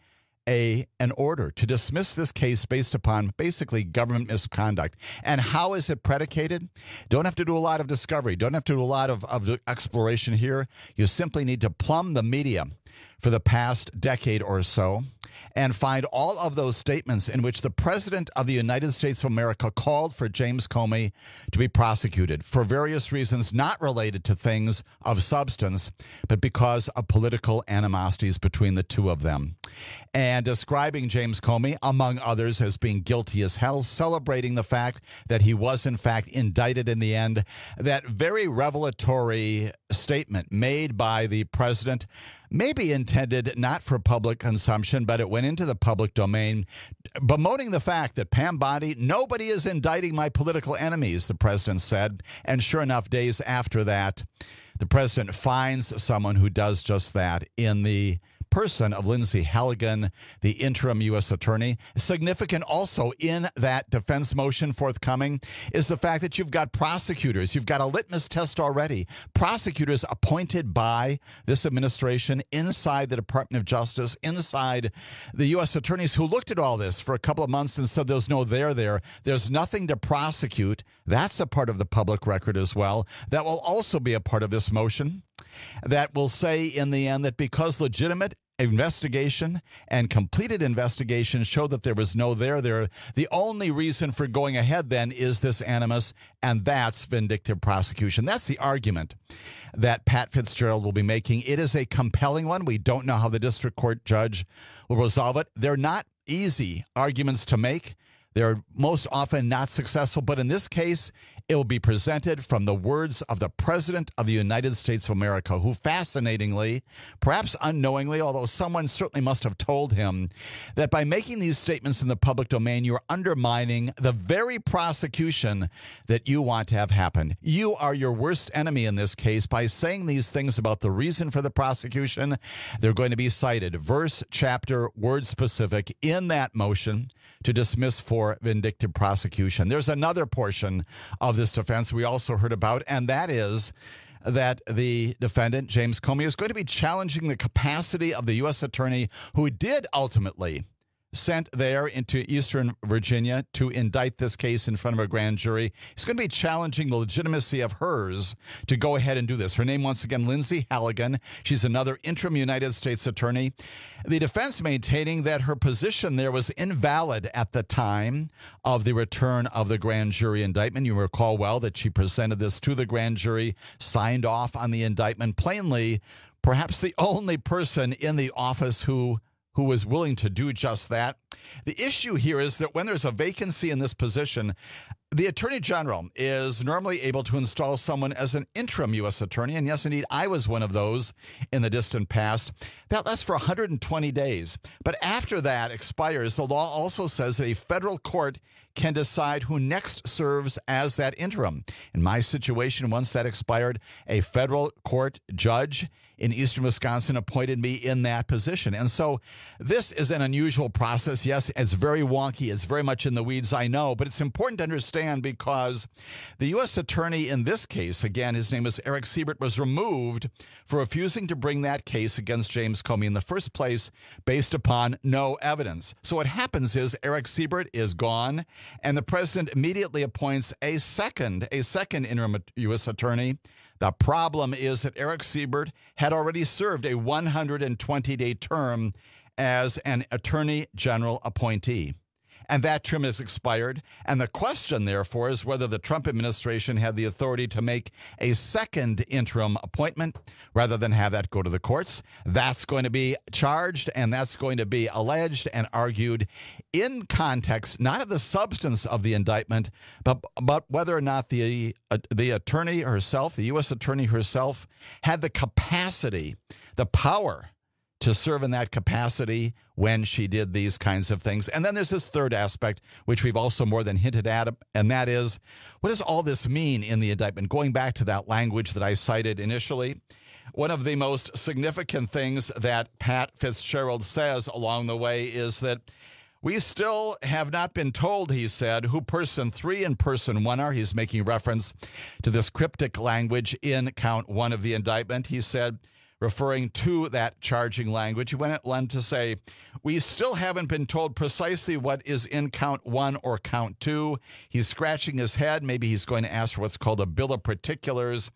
an order to dismiss this case based upon basically government misconduct. And how is it predicated? Don't have to do a lot of discovery. Don't have to do a lot of exploration here. You simply need to plumb the media for the past decade or so and find all of those statements in which the President of the United States of America called for James Comey to be prosecuted for various reasons not related to things of substance, but because of political animosities between the two of them. And describing James Comey, among others, as being guilty as hell, celebrating the fact that he was, in fact, indicted in the end. That very revelatory statement made by the president, maybe intended not for public consumption, but it went into the public domain, bemoaning the fact that Pam Bondi, nobody is indicting my political enemies, the president said. And sure enough, days after that, the president finds someone who does just that in the person of Lindsay Halligan, the interim U.S. attorney. Significant also in that defense motion forthcoming is the fact that you've got prosecutors. You've got a litmus test already. Prosecutors appointed by this administration inside the Department of Justice, inside the U.S. attorneys who looked at all this for a couple of months and said there's no there. There's nothing to prosecute. That's a part of the public record as well. That will also be a part of this motion. That will say in the end that because legitimate investigation and completed investigation show that there was no there, the only reason for going ahead then is this animus, and that's vindictive prosecution. That's the argument that Pat Fitzgerald will be making. It is a compelling one. We don't know how the district court judge will resolve it. They're not easy arguments to make. They're most often not successful, but in this case, It will be presented from the words of the President of the United States of America, who fascinatingly, perhaps unknowingly, although someone certainly must have told him, that by making these statements in the public domain, you're undermining the very prosecution that you want to have happen. You are your worst enemy in this case. By saying these things about the reason for the prosecution, they're going to be cited, verse, chapter, word specific, in that motion to dismiss for vindictive prosecution. There's another portion of this defense we also heard about, and that is that the defendant, James Comey, is going to be challenging the capacity of the U.S. attorney who did ultimately sent there into Eastern Virginia to indict this case in front of a grand jury. He's going to be challenging the legitimacy of hers to go ahead and do this. Her name, once again, Lindsay Halligan. She's another interim United States attorney. The defense maintaining that her position there was invalid at the time of the return of the grand jury indictment. You recall well that she presented this to the grand jury, signed off on the indictment. Plainly, perhaps the only person in the office who was willing to do just that. The issue here is that when there's a vacancy in this position, the Attorney General is normally able to install someone as an interim U.S. attorney. And yes, indeed, I was one of those in the distant past. That lasts for 120 days. But after that expires, the law also says that a federal court can decide who next serves as that interim. In my situation, once that expired, a federal court judge in eastern Wisconsin appointed me in that position. And so this is an unusual process. Yes, it's very wonky. It's very much in the weeds, I know, but it's important to understand because the U.S. attorney in this case, again, his name is Eric Siebert, was removed for refusing to bring that case against James Comey in the first place based upon no evidence. So what happens is Eric Siebert is gone, and the president immediately appoints a second interim U.S. attorney. The problem is that Eric Siebert had already served a 120-day term as an attorney general appointee. And that term has expired. And the question, therefore, is whether the Trump administration had the authority to make a second interim appointment rather than have that go to the courts. That's going to be charged, and that's going to be alleged and argued in context, not of the substance of the indictment, but whether or not the attorney herself, the U.S. attorney herself, had the capacity, the power to serve in that capacity when she did these kinds of things. And then there's this third aspect, which we've also more than hinted at, and that is, what does all this mean in the indictment? Going back to that language that I cited initially, one of the most significant things that Pat Fitzgerald says along the way is that we still have not been told, he said, who person 3 and person 1 are. He's making reference to this cryptic language in count 1 of the indictment. He said, referring to that charging language, he went on to say, we still haven't been told precisely what is in count 1 or count 2. He's scratching his head. Maybe he's going to ask for what's called a bill of particulars.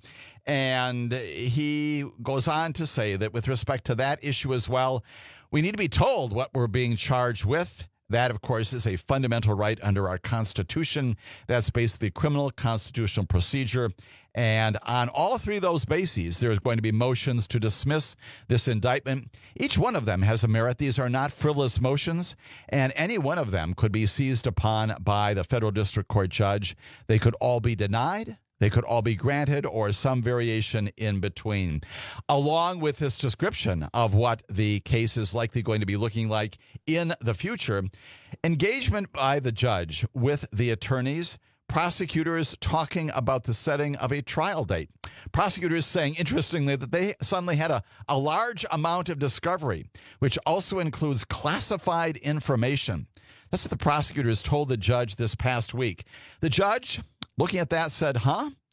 And he goes on to say that with respect to that issue as well, we need to be told what we're being charged with. That, of course, is a fundamental right under our Constitution. That's basically criminal constitutional procedure. And on all 3 of those bases, there's going to be motions to dismiss this indictment. Each one of them has a merit. These are not frivolous motions, and any one of them could be seized upon by the federal district court judge. They could all be denied. They could all be granted, or some variation in between. Along with this description of what the case is likely going to be looking like in the future, engagement by the judge with the attorneys, prosecutors talking about the setting of a trial date. Prosecutors saying, interestingly, that they suddenly had a large amount of discovery, which also includes classified information. That's what the prosecutors told the judge this past week. The judge, looking at that, said,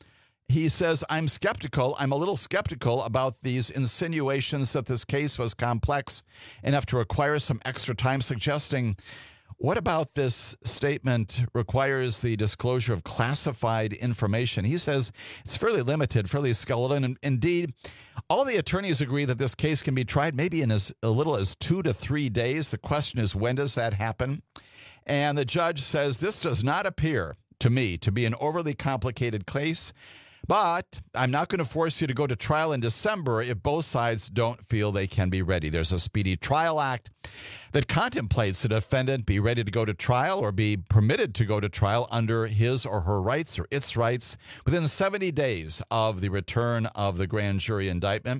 He says, I'm a little skeptical about these insinuations that this case was complex enough to require some extra time, suggesting, what about this statement requires the disclosure of classified information? He says it's fairly limited, fairly skeletal. And indeed, all the attorneys agree that this case can be tried maybe in as little as 2 to 3 days. The question is, when does that happen? And the judge says, this does not appear to me to be an overly complicated case, But I'm not going to force you to go to trial in December if both sides don't feel they can be ready. There's a Speedy Trial Act that contemplates the defendant be ready to go to trial or be permitted to go to trial under his or her rights or its rights within 70 days of the return of the grand jury indictment.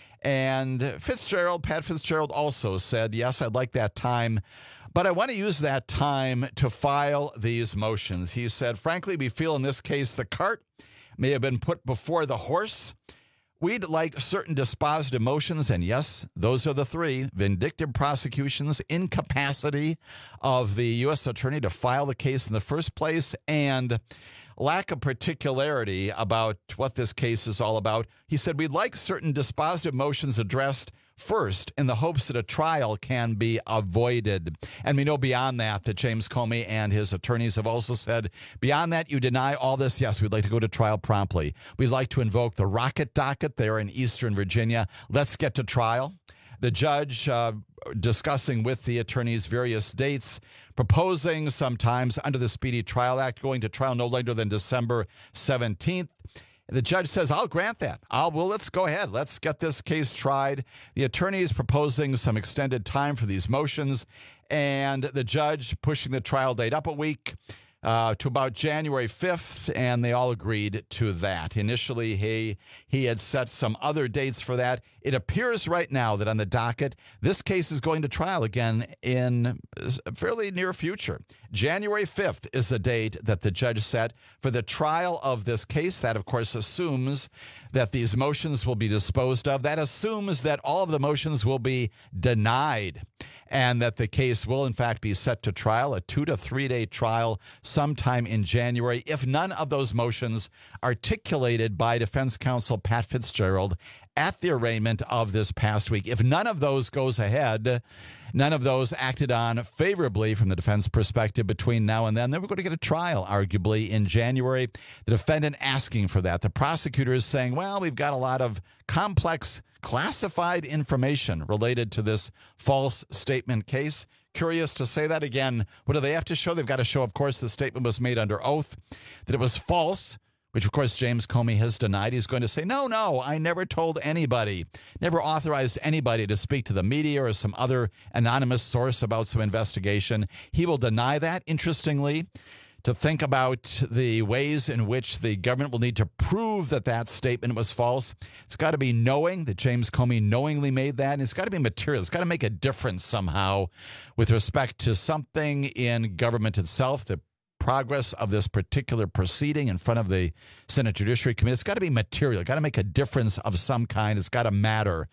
And Pat Fitzgerald also said, yes, I'd like that time, but I want to use that time to file these motions. He said, frankly, we feel in this case the cart may have been put before the horse. We'd like certain dispositive motions, and yes, those are the three: vindictive prosecutions, incapacity of the U.S. attorney to file the case in the first place, and lack of particularity about what this case is all about. He said, we'd like certain dispositive motions addressed first in the hopes that a trial can be avoided. And we know beyond that James Comey and his attorneys have also said, beyond that, you deny all this. Yes, we'd like to go to trial promptly. We'd like to invoke the rocket docket there in Eastern Virginia. Let's get to trial. The judge discussing with the attorneys various dates, proposing sometimes under the Speedy Trial Act going to trial no later than December 17th. The judge says, I'll grant that. Let's go ahead. Let's get this case tried. The attorney is proposing some extended time for these motions, and the judge pushing the trial date up a week to about January 5th, and they all agreed to that. Initially, he had set some other dates for that. It appears right now that on the docket, this case is going to trial again in a fairly near future. January 5th is the date that the judge set for the trial of this case. That, of course, assumes that these motions will be disposed of. That assumes that all of the motions will be denied and that the case will, in fact, be set to trial, a 2 to 3 day trial sometime in January, if none of those motions articulated by defense counsel Pat Fitzgerald at the arraignment of this past week. If none of those goes ahead, none of those acted on favorably from the defense perspective between now and then we're going to get a trial, arguably, in January. The defendant asking for that. The prosecutor is saying, well, we've got a lot of complex classified information related to this false statement case. Curious to say that again. What do they have to show? They've got to show, of course, the statement was made under oath, that it was false, which, of course, James Comey has denied. He's going to say, no, I never told anybody, never authorized anybody to speak to the media or some other anonymous source about some investigation. He will deny that. Interestingly, to think about the ways in which the government will need to prove that that statement was false, it's got to be knowing that James Comey knowingly made that, and it's got to be material. It's got to make a difference somehow with respect to something in government itself, the progress of this particular proceeding in front of the Senate Judiciary Committee. It's got to be material. It's got to make a difference of some kind. It's got to matter.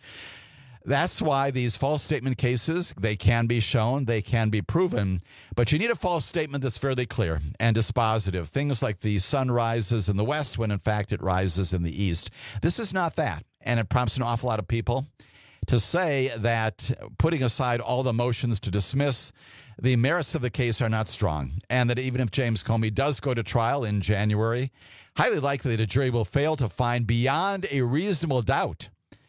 That's why these false statement cases, they can be shown, they can be proven, but you need a false statement that's fairly clear and dispositive. Things like the sun rises in the west when, in fact, it rises in the east. This is not that, and it prompts an awful lot of people to say that putting aside all the motions to dismiss, the merits of the case are not strong, and that even if James Comey does go to trial in January, highly likely the jury will fail to find beyond a reasonable doubt,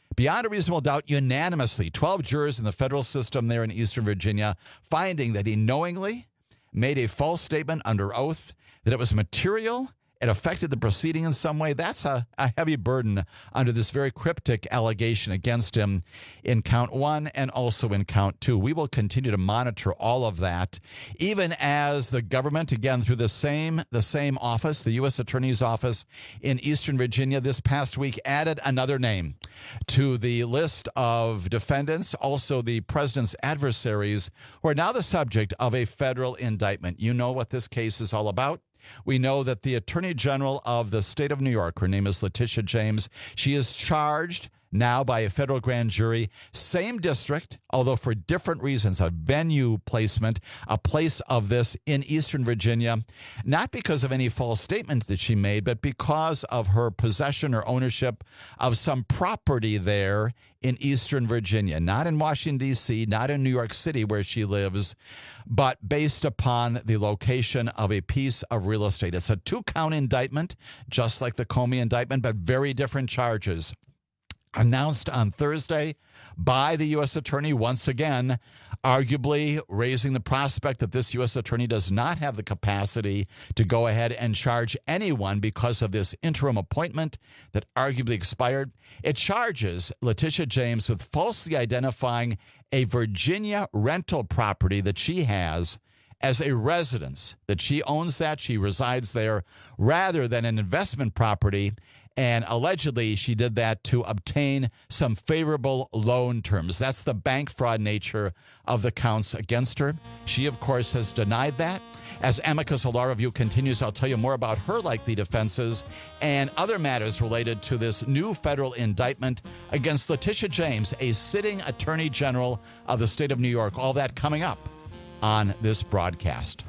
unanimously, 12 jurors in the federal system there in Eastern Virginia, finding that he knowingly made a false statement under oath, that it was material, it affected the proceeding in some way. That's a heavy burden under this very cryptic allegation against him in count 1 and also in count 2. We will continue to monitor all of that, even as the government, again, through the same office, the U.S. Attorney's Office in Eastern Virginia, this past week added another name to the list of defendants, also the president's adversaries, who are now the subject of a federal indictment. You know what this case is all about. We know that the Attorney General of the state of New York, her name is Letitia James, she is charged now by a federal grand jury, same district, although for different reasons, a venue placement, a place of this in Eastern Virginia, not because of any false statement that she made, but because of her possession or ownership of some property there in Eastern Virginia, not in Washington, D.C., not in New York City where she lives, but based upon the location of a piece of real estate. It's a 2-count indictment, just like the Comey indictment, but very different charges. announced on Thursday by the U.S. Attorney, once again, arguably raising the prospect that this U.S. Attorney does not have the capacity to go ahead and charge anyone because of this interim appointment that arguably expired. It charges Letitia James with falsely identifying a Virginia rental property that she has as a residence, that she owns that, she resides there, rather than an investment property. And allegedly, she did that to obtain some favorable loan terms. That's the bank fraud nature of the counts against her. She, of course, has denied that. As Amicus Law Review continues, I'll tell you more about her likely defenses and other matters related to this new federal indictment against Letitia James, a sitting attorney general of the state of New York. All that coming up on this broadcast.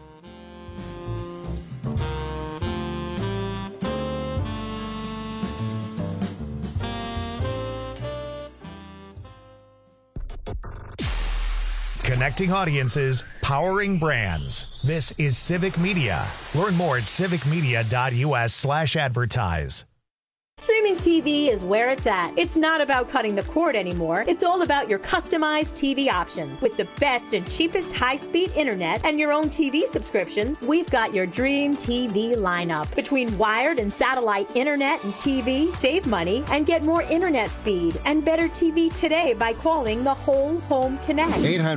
Connecting audiences, powering brands. This is Civic Media. Learn more at civicmedia.us/advertise.
Streaming TV is where it's at. It's not about cutting the cord anymore. It's all about your customized TV options. With the best and cheapest high-speed internet and your own TV subscriptions, we've got your dream TV lineup. Between wired and satellite internet and TV, save money and get more internet speed and better TV today by calling the Whole Home Connect.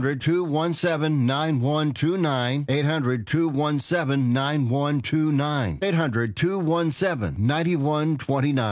800-217-9129. 800-217-9129. 800-217-9129.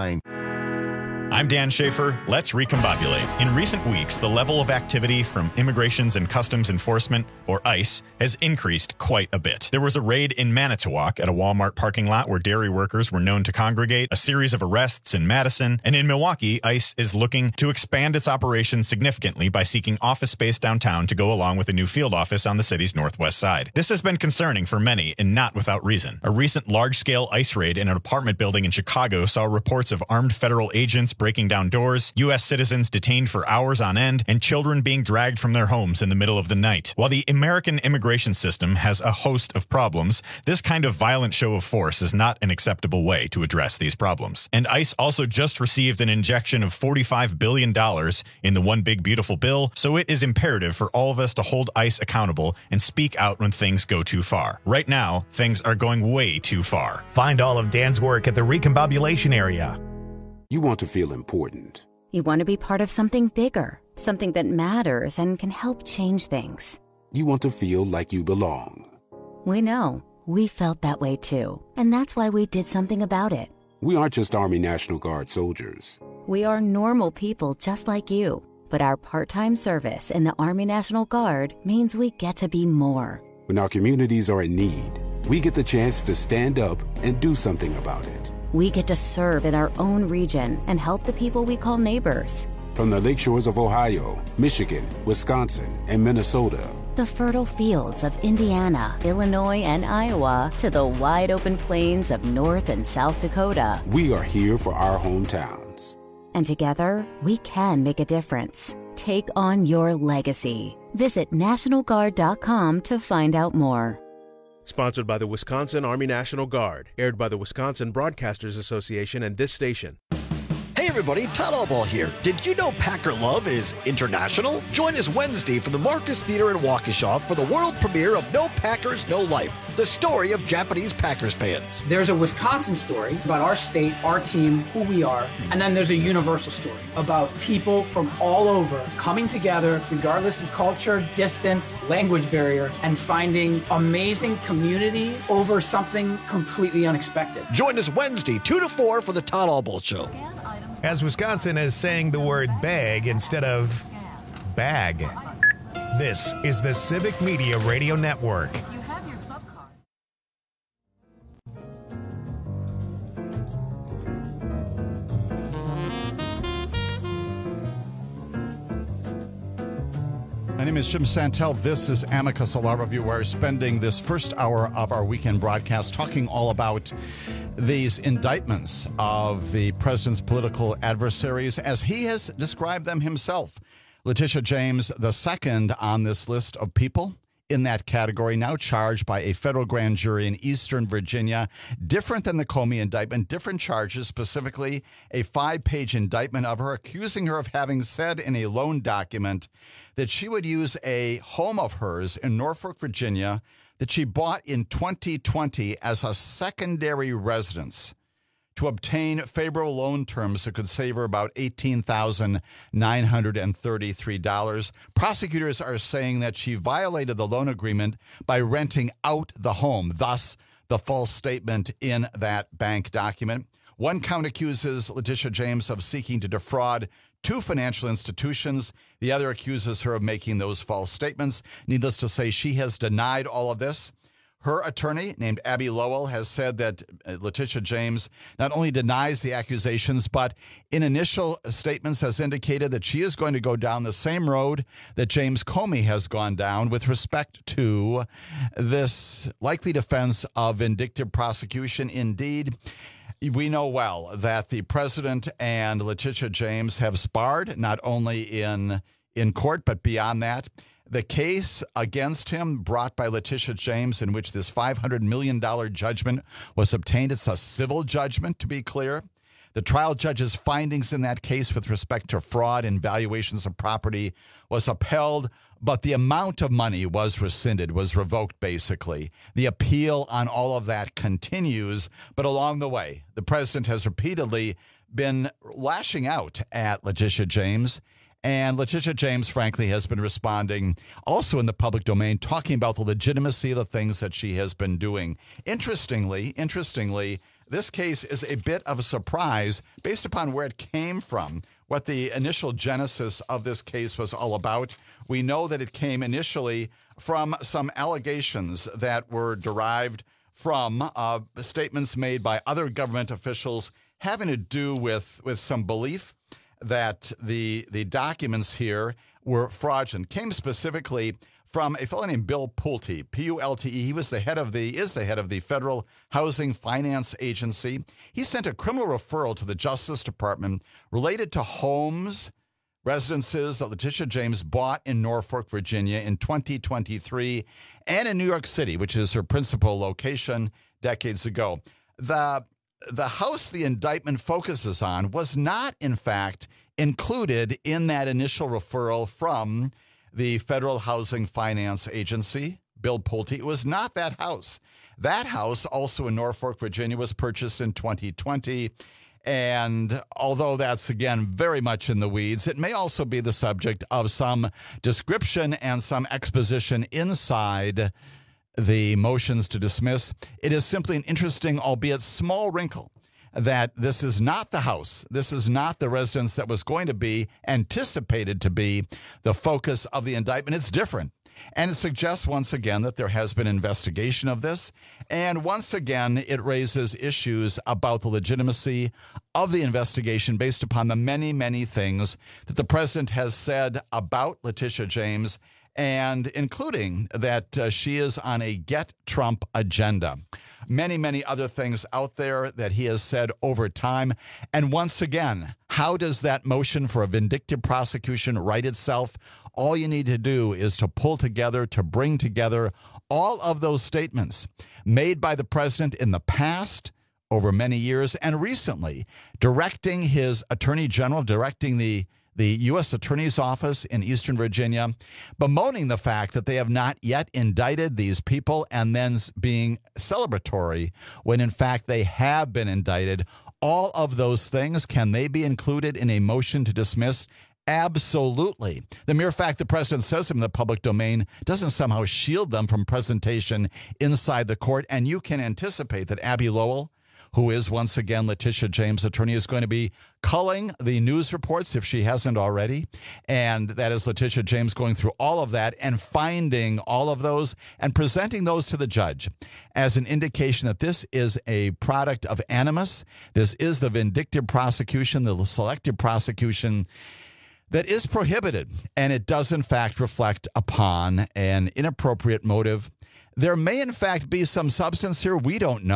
I'm Dan Schaefer. Let's recombobulate. In recent weeks, the level of activity from Immigrations and Customs Enforcement, or ICE, has increased quite a bit. There was a raid in Manitowoc at a Walmart parking lot where dairy workers were known to congregate, a series of arrests in Madison, and in Milwaukee, ICE is looking to expand its operations significantly by seeking office space downtown to go along with a new field office on the city's northwest side. This has been concerning for many, and not without reason. A recent large-scale ICE raid in an apartment building in Chicago saw reports of armed federal agents breaking down doors, U.S. citizens detained for hours on end, and children being dragged from their homes in the middle of the night. While the American immigration system has a host of problems, this kind of violent show of force is not an acceptable way to address these problems. And ICE also just received an injection of $45 billion in the One Big Beautiful Bill, so it is imperative for all of us to hold ICE accountable and speak out when things go too far. Right now, things are going way too far.
Find all of Dan's work at the Recombobulation Area.
You want to feel important.
You want to be part of something bigger, something that matters and can help change things.
You want to feel like you belong.
We know. We felt that way too. And that's why we did something about it.
We aren't just Army National Guard soldiers.
We are normal people just like you. But our part-time service in the Army National Guard means we get to be more.
When our communities are in need, we get the chance to stand up and do something about it.
We get to serve in our own region and help the people we call neighbors.
From the lake shores of Ohio, Michigan, Wisconsin, and Minnesota.
The fertile fields of Indiana, Illinois, and Iowa to the wide open plains of North and South Dakota.
We are here for our hometowns.
And together, we can make a difference. Take on your legacy. Visit NationalGuard.com to find out more.
Sponsored by the Wisconsin Army National Guard. Aired by the Wisconsin Broadcasters Association and this station.
Hey everybody, Todd Allball here. Did you know Packer Love is international? Join us Wednesday from the Marcus Theater in Waukesha for the world premiere of No Packers, No Life, the story of Japanese Packers fans.
There's a Wisconsin story about our state, our team, who we are, and then there's a universal story about people from all over coming together, regardless of culture, distance, language barrier, and finding amazing community over something completely unexpected.
Join us Wednesday, 2 to 4 for the Todd Allball Show.
As Wisconsin is saying the word bag instead of bag. This is the Civic Media Radio Network.
My name is Jim Santel. This is Amicus Law Review. We're spending this first hour of our weekend broadcast talking all about these indictments of the president's political adversaries, as he has described them himself. Letitia James, the second on this list of people in that category, now charged by a federal grand jury in Eastern Virginia. Different than the Comey indictment, different charges, specifically a 5-page indictment of her, accusing her of having said in a loan document that she would use a home of hers in Norfolk, Virginia, that she bought in 2020 as a secondary residence to obtain favorable loan terms that could save her about $18,933. Prosecutors are saying that she violated the loan agreement by renting out the home, thus the false statement in that bank document. One count accuses Letitia James of seeking to defraud 2 financial institutions. The other accuses her of making those false statements. Needless to say, she has denied all of this. Her attorney, named Abby Lowell, has said that Letitia James not only denies the accusations, but in initial statements has indicated that she is going to go down the same road that James Comey has gone down with respect to this likely defense of vindictive prosecution. Indeed, we know well that the president and Letitia James have sparred, not only in court, but beyond that. The case against him brought by Letitia James, in which this $500 million judgment was obtained, it's a civil judgment, to be clear. The trial judge's findings in that case with respect to fraud and valuations of property was upheld, but the amount of money was rescinded, was revoked, basically. The appeal on all of that continues, but along the way, the president has repeatedly been lashing out at Letitia James. And Letitia James, frankly, has been responding also in the public domain, talking about the legitimacy of the things that she has been doing. Interestingly, this case is a bit of a surprise based upon where it came from, what the initial genesis of this case was all about. We know that it came initially from some allegations that were derived from statements made by other government officials having to do with some belief that the documents here were fraudulent. Came specifically from a fellow named Bill Pulte, Pulte. He was the head of the Federal Housing Finance Agency. He sent a criminal referral to the Justice Department related to homes, residences that Letitia James bought in Norfolk, Virginia in 2023, and in New York City, which is her principal location decades ago. The house the indictment focuses on was not, in fact, included in that initial referral from the Federal Housing Finance Agency, Bill Pulte. It was not that house. That house, also in Norfolk, Virginia, was purchased in 2020. And although that's, again, very much in the weeds, it may also be the subject of some description and some exposition inside the motions to dismiss. It is simply an interesting, albeit small, wrinkle that this is not the house. This is not the residence that was going to be anticipated to be the focus of the indictment. It's different. And it suggests once again that there has been investigation of this. And once again, it raises issues about the legitimacy of the investigation based upon the many, many things that the president has said about Letitia James, and including that she is on a Get Trump agenda. Many, many other things out there that he has said over time. And once again, how does that motion for a vindictive prosecution right itself? All you need to do is to pull together, to bring together all of those statements made by the president in the past, over many years, and recently, directing his attorney general, directing the U.S. Attorney's Office in Eastern Virginia, bemoaning the fact that they have not yet indicted these people, and then being celebratory when, in fact, they have been indicted. All of those things, can they be included in a motion to dismiss? Absolutely. The mere fact the president says them in the public domain doesn't somehow shield them from presentation inside the court, and you can anticipate that Abby Lowell, who is once again Letitia James' attorney, is going to be culling the news reports if she hasn't already. And that is Letitia James going through all of that and finding all of those and presenting those to the judge as an indication that this is a product of animus. This is the vindictive prosecution, the selective prosecution that is prohibited. And it does, in fact, reflect upon an inappropriate motive. There may, in fact, be some substance here. We don't know.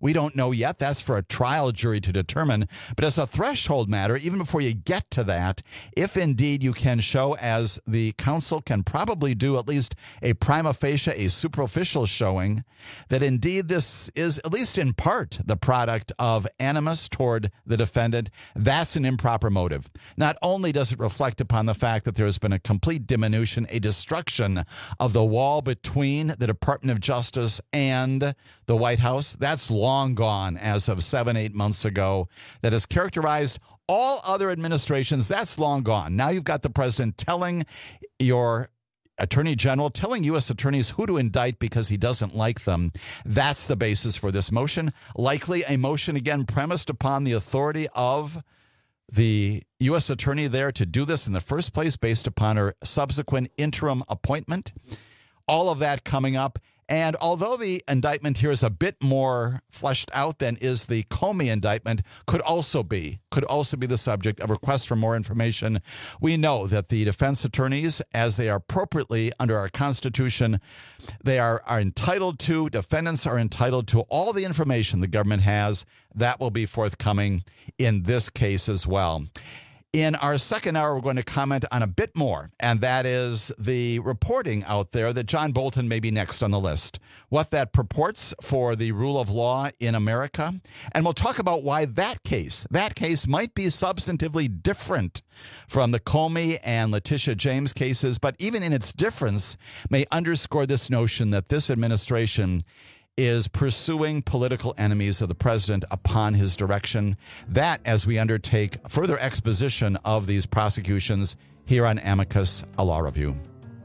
We don't know yet. That's for a trial jury to determine. But as a threshold matter, even before you get to that, if indeed you can show, as the counsel can probably do, at least a prima facie, a superficial showing, that indeed this is, at least in part, the product of animus toward the defendant, that's an improper motive. Not only does it reflect upon the fact that there has been a complete diminution, a destruction of the wall between the Department of Justice and the White House, that's long gone as of 7-8 months ago, that has characterized all other administrations, that's long gone. Now you've got the president telling your attorney general, telling U.S. attorneys who to indict because he doesn't like them. That's the basis for this motion. Likely a motion, again, premised upon the authority of the U.S. attorney there to do this in the first place based upon her subsequent interim appointment. All of that coming up. And although the indictment here is a bit more fleshed out than is the Comey indictment, could also be the subject of requests for more information. We know that the defense attorneys, as they are appropriately under our Constitution, they are entitled to, defendants are entitled to all the information the government has. That will be forthcoming in this case as well. In our second hour, we're going to comment on a bit more, and that is the reporting out there that John Bolton may be next on the list, what that purports for the rule of law in America, and we'll talk about why that case might be substantively different from the Comey and Letitia James cases, but even in its difference may underscore this notion that this administration is pursuing political enemies of the president upon his direction. That, as we undertake further exposition of these prosecutions here on Amicus, a Law Review.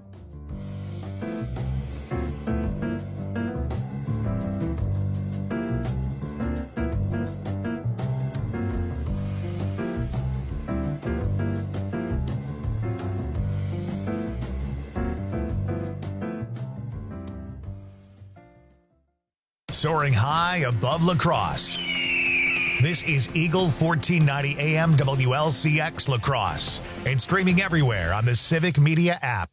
Soaring high above La Crosse. This is Eagle 1490 AM WLCX La Crosse and streaming everywhere on the Civic Media app.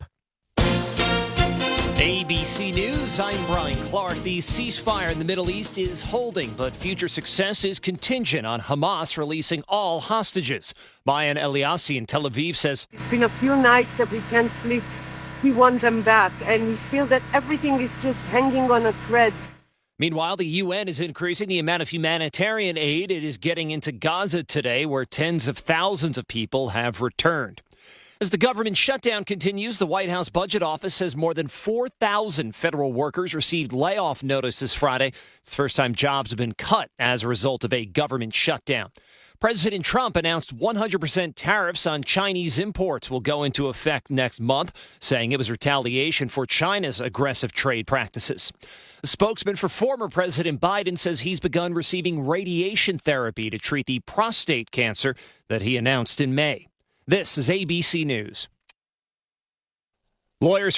ABC News, I'm Brian Clark. The ceasefire in the Middle East is holding, but future success is contingent on Hamas releasing all hostages. Mayan Eliassi in Tel Aviv says,
"It's been a few nights that we can't sleep. We want them back, and we feel that everything is just hanging on a thread."
Meanwhile, the UN is increasing the amount of humanitarian aid it is getting into Gaza today, where tens of thousands of people have returned. As the government shutdown continues, the White House Budget Office says more than 4,000 federal workers received layoff notices Friday. It's the first time jobs have been cut as a result of a government shutdown. President Trump announced 100% tariffs on Chinese imports will go into effect next month, saying it was retaliation for China's aggressive trade practices. A spokesman for former President Biden says he's begun receiving radiation therapy to treat the prostate cancer that he announced in May. This is ABC News. Lawyers